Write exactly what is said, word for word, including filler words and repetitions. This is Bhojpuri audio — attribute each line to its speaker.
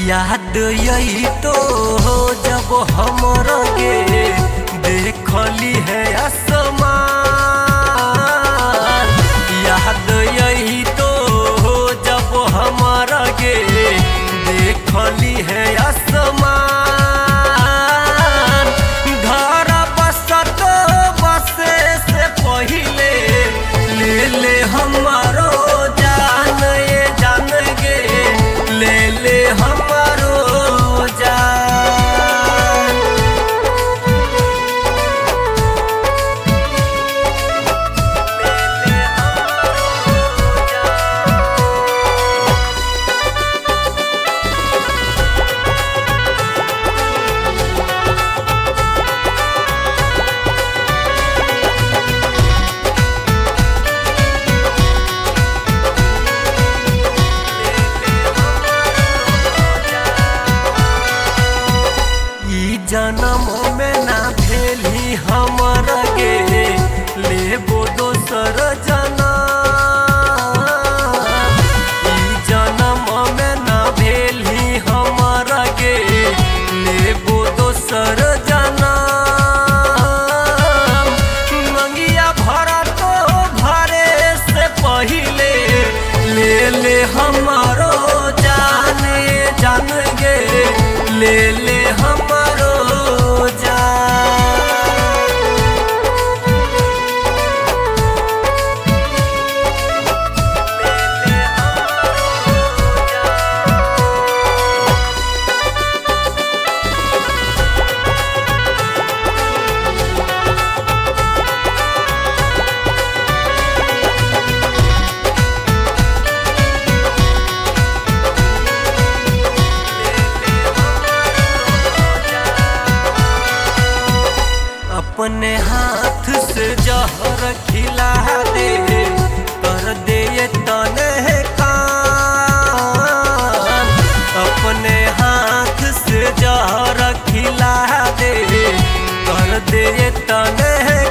Speaker 1: याद यही तो हो जब हमर गे देखली है आसमान। याद यही तो हो जब हमर गे देखली है आसमान। घर बसत बसे से पहिले ले ले हमारो जान ये जान गे ले ले हमारो जान। ले ले हमारो जन्म में ना भेली हमर गे लेबो दोसर जनम। ई जन्म में ना भेली हमर गे लेबो दोसर जनम। मंगिया भरा तो भरे से पहिले ले ले हमारो जाने जान गे ले ले हमारो अपने हाथ से जहर खिला दे कर दे ये तने काम। अपने हाथ से जहर खिला दे कर दे ये तने